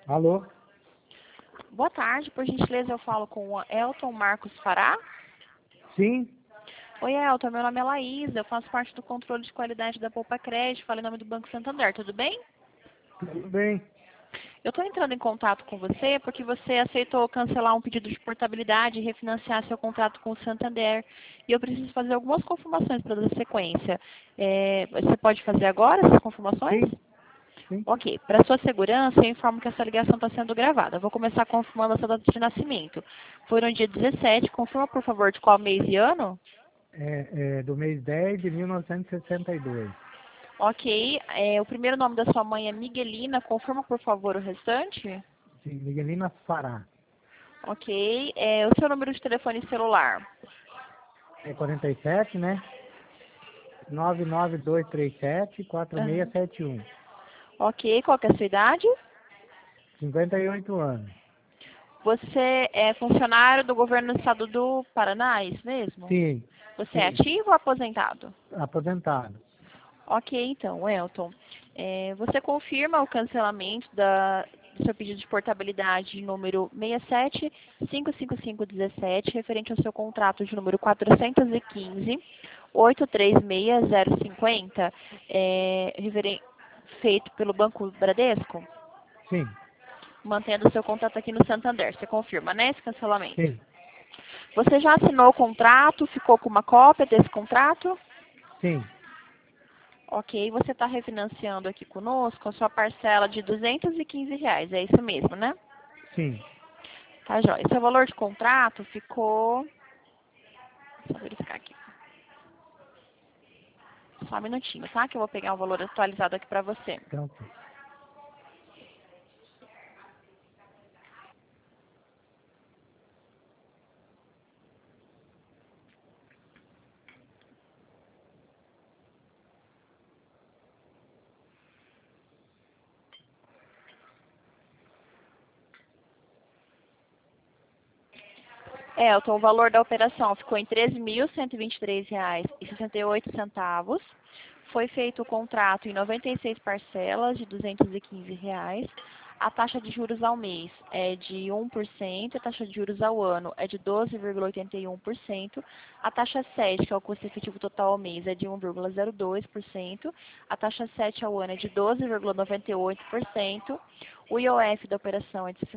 Alô? Boa tarde, por gentileza eu falo com o Elton Marcos Fará. Sim? Oi Elton, meu nome é Laísa, eu faço parte do controle de qualidade da Poupa Crédito, falo em nome do Banco Santander, tudo bem? Tudo bem? Eu estou entrando em contato com você porque você aceitou cancelar um pedido de portabilidade e refinanciar seu contrato com o Santander. E eu preciso fazer algumas confirmações para dar sequência. Você pode fazer agora essas confirmações? Sim? Sim? Ok, para sua segurança, eu informo que essa ligação está sendo gravada. Eu vou começar confirmando a sua data de nascimento. Foi no dia 17, confirma por favor de qual mês e ano? É do mês 10 de 1962. Ok, o primeiro nome da sua mãe é Miguelina, confirma por favor o restante? Sim, Miguelina Fará. Ok, o seu número de telefone celular? É 47, né? 99237 Aham. 4671. Ok, qual que é a sua idade? 58 anos. Você é funcionário do governo do estado do Paraná, é isso mesmo? Sim, Você é sim. ativo ou aposentado? Aposentado. Ok, então, Elton. Você confirma o cancelamento do seu pedido de portabilidade número 67-55517, referente ao seu contrato de número 415-836-050, feito pelo Banco Bradesco, Sim, mantendo o seu contrato aqui no Santander. Você confirma, né, esse cancelamento? sim, Você já assinou o contrato, ficou com uma cópia desse contrato? sim, Ok, você está refinanciando aqui conosco a sua parcela de R$ 215, é isso mesmo, né? sim. Tá, joia. Seu valor de contrato ficou... Só verificar aqui. Só um minutinho, tá? Que eu vou pegar o valor atualizado aqui para você. Então, sim. Elton, o valor da operação ficou em R$ 13.123,68. Foi feito o contrato em 96 parcelas de R$ 215. A taxa de juros ao mês é de 1%, a taxa de juros ao ano é de 12,81%, a taxa 7, que é o custo efetivo total ao mês, é de 1,02%, a taxa 7 ao ano é de 12,98%, o IOF da operação é de R$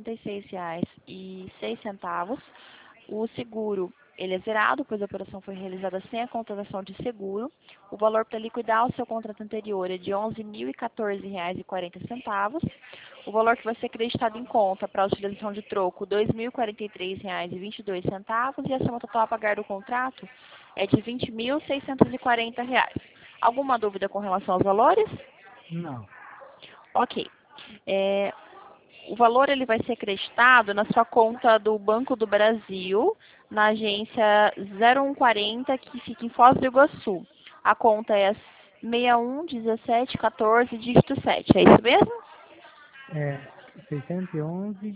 66,06. O seguro, ele é zerado, pois a operação foi realizada sem a contratação de seguro. O valor para liquidar o seu contrato anterior é de R$ 11.014,40. O valor que vai ser acreditado em conta para a utilização de troco, R$ 2.043,22. E a soma total a pagar do contrato é de R$ 20.640. Alguma dúvida com relação aos valores? Não. Ok. É, o valor ele vai ser acreditado na sua conta do Banco do Brasil, na agência 0140, que fica em Foz do Iguaçu. A conta é 611714, dígito 7. É isso mesmo? É 611,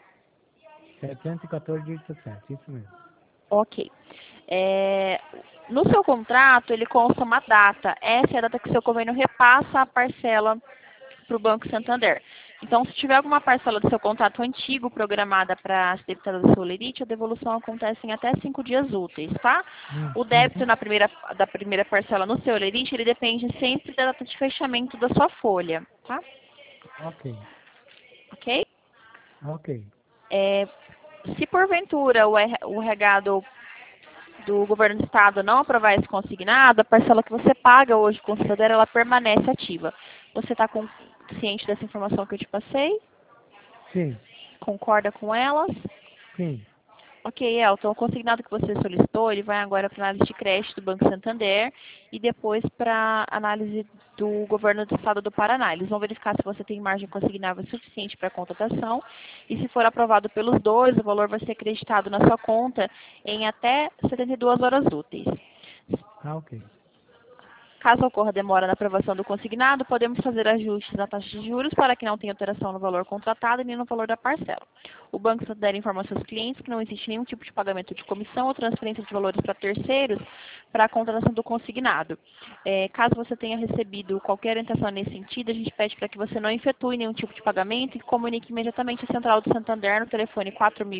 714,17. Isso mesmo. Ok. É, no seu contrato, ele consta uma data. Essa é a data que o seu convênio repassa a parcela para o Banco Santander. Então, se tiver alguma parcela do seu contrato antigo programada para ser debitada da sua lerite, a devolução acontece em até 5 dias úteis, tá? O débito Uhum. da primeira parcela no seu lerite, ele depende sempre da data de fechamento da sua folha, tá? Ok, Ok? ok. É, se porventura o regado do governo do estado não aprovar esse consignado, a parcela que você paga hoje com o Santander, ela permanece ativa. Você está ciente dessa informação que eu te passei? Sim, Concorda com elas? sim. Ok, Elton, o consignado que você solicitou, ele vai agora para análise de crédito do Banco Santander e depois para análise do governo do estado do Paraná. Eles vão verificar se você tem margem consignável suficiente para a contratação e se for aprovado pelos dois, o valor vai ser acreditado na sua conta em até 72 horas úteis. Ah, ok. Caso ocorra demora na aprovação do consignado, podemos fazer ajustes na taxa de juros para que não tenha alteração no valor contratado nem no valor da parcela. O Banco Santander informa aos seus clientes que não existe nenhum tipo de pagamento de comissão ou transferência de valores para terceiros para a contratação do consignado. Caso você tenha recebido qualquer orientação nesse sentido, a gente pede para que você não efetue nenhum tipo de pagamento e comunique imediatamente a Central do Santander no telefone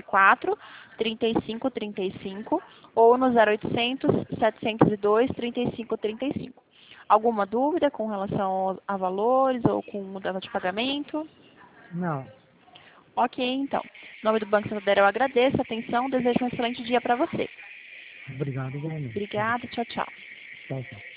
4004-3535 ou no 0800-702-3535. Alguma dúvida com relação a valores ou com mudança de pagamento? Não. Ok, então. Em nome do Banco Santander, eu agradeço a atenção, desejo um excelente dia para você. Obrigado, igualmente. Obrigada, tchau, tchau. Tchau, tchau.